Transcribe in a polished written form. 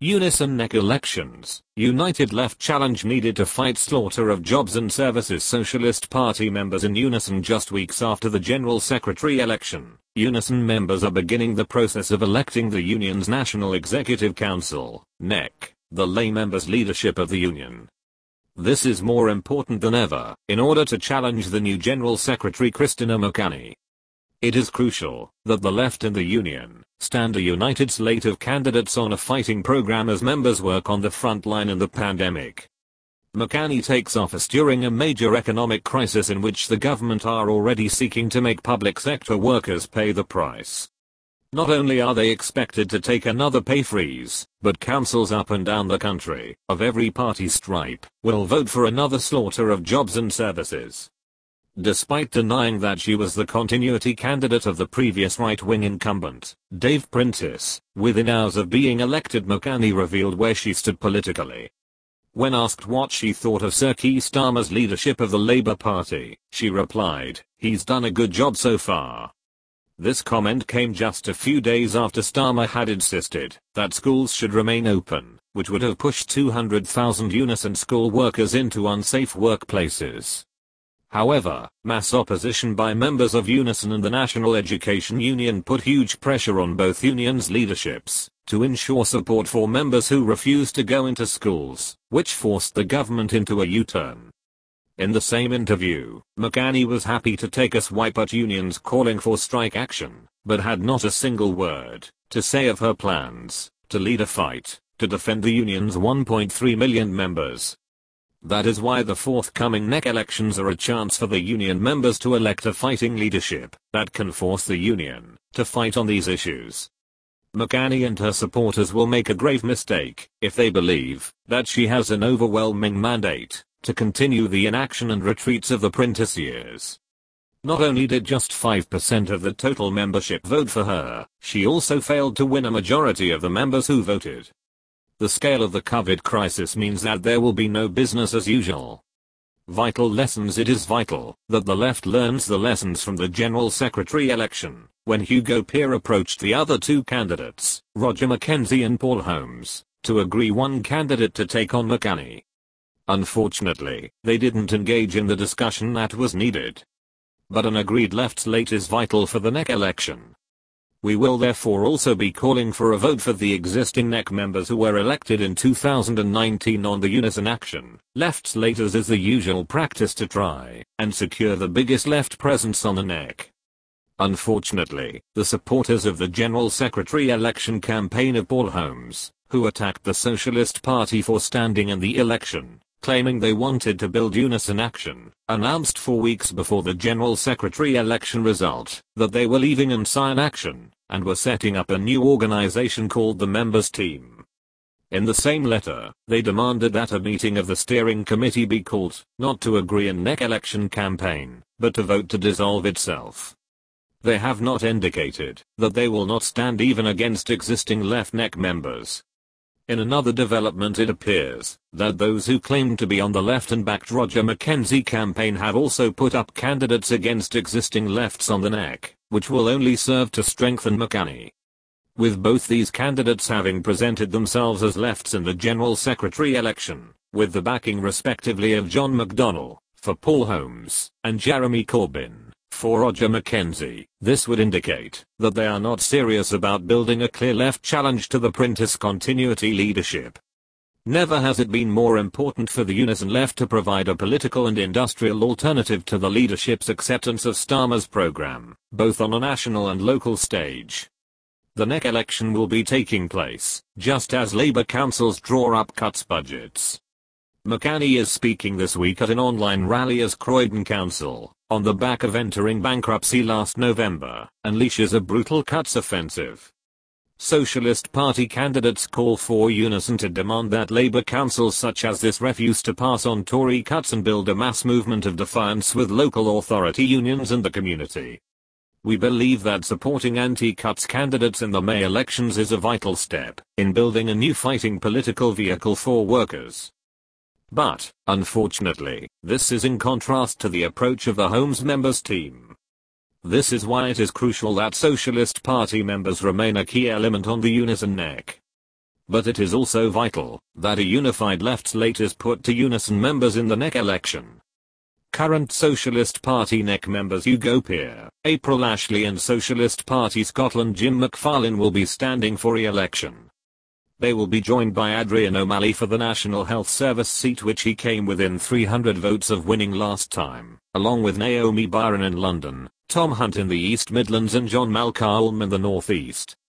Unison NEC elections. United Left challenge needed to fight slaughter of jobs and services. Socialist Party members in Unison. Just weeks after the General Secretary election, Unison members are beginning the process of electing the union's National Executive Council, NEC, the lay members' leadership of the union. This is more important than ever, in order to challenge the new General Secretary Christina McAnee. It is crucial that the left and the union stand a united slate of candidates on a fighting program as members work on the front line in the pandemic. McAnee takes office during a major economic crisis in which the government are already seeking to make public sector workers pay the price. Not only are they expected to take another pay freeze, but councils up and down the country, of every party stripe, will vote for another slaughter of jobs and services. Despite denying that she was the continuity candidate of the previous right-wing incumbent, Dave Prentice, within hours of being elected, McAnee revealed where she stood politically. When asked what she thought of Sir Keir Starmer's leadership of the Labour Party, she replied, "He's done a good job so far." This comment came just a few days after Starmer had insisted that schools should remain open, which would have pushed 200,000 Unison school workers into unsafe workplaces. However, mass opposition by members of Unison and the National Education Union put huge pressure on both unions' leaderships to ensure support for members who refused to go into schools, which forced the government into a U-turn. In the same interview, McAnee was happy to take a swipe at unions calling for strike action, but had not a single word to say of her plans to lead a fight to defend the union's 1.3 million members. That is why the forthcoming NEC elections are a chance for the union members to elect a fighting leadership that can force the union to fight on these issues. McAnee and her supporters will make a grave mistake if they believe that she has an overwhelming mandate to continue the inaction and retreats of the Prentice years. Not only did just 5% of the total membership vote for her, she also failed to win a majority of the members who voted. The scale of the COVID crisis means that there will be no business as usual. Vital lessons. It is vital that the left learns the lessons from the General Secretary election, when Hugo Peer approached the other two candidates, Roger Mackenzie and Paul Holmes, to agree one candidate to take on McAnee. Unfortunately, they didn't engage in the discussion that was needed. But an agreed left slate is vital for the NEC election. We will therefore also be calling for a vote for the existing NEC members who were elected in 2019 on the Unison Action left slate, as is the usual practice to try and secure the biggest left presence on the NEC. Unfortunately, the supporters of the General Secretary election campaign of Paul Holmes, who attacked the Socialist Party for standing in the election, claiming they wanted to build Unison Action, announced 4 weeks before the General Secretary election result that they were leaving Unison Action and were setting up a new organization called the Members Team. In the same letter, they demanded that a meeting of the steering committee be called, not to agree in NEC election campaign, but to vote to dissolve itself. They have not indicated that they will not stand even against existing left NEC members. In another development, it appears that those who claimed to be on the left and backed Roger Mackenzie campaign have also put up candidates against existing lefts on the NEC, which will only serve to strengthen McAnee. With both these candidates having presented themselves as lefts in the General Secretary election, with the backing respectively of John McDonnell for Paul Holmes and Jeremy Corbyn for Roger Mackenzie, this would indicate that they are not serious about building a clear left challenge to the Prentice continuity leadership. Never has it been more important for the Unison left to provide a political and industrial alternative to the leadership's acceptance of Starmer's program, both on a national and local stage. The NEC election will be taking place just as Labour councils draw up cuts budgets. McAnee is speaking this week at an online rally as Croydon Council, on the back of entering bankruptcy last November, unleashes a brutal cuts offensive. Socialist Party candidates call for Unison to demand that Labour councils such as this refuse to pass on Tory cuts and build a mass movement of defiance with local authority unions and the community. We believe that supporting anti-cuts candidates in the May elections is a vital step in building a new fighting political vehicle for workers. But, unfortunately, this is in contrast to the approach of the Holmes members team. This is why it is crucial that Socialist Party members remain a key element on the Unison NEC. but it is also vital that a unified left slate is put to Unison members in the next election. Current Socialist Party NEC members Hugo Peer, April Ashley and Socialist Party Scotland Jim McFarlane will be standing for re-election. They will be joined by Adrian O'Malley for the National Health Service seat, which he came within 300 votes of winning last time, along with Naomi Byron in London, Tom Hunt in the East Midlands and John Malcolm in the North East.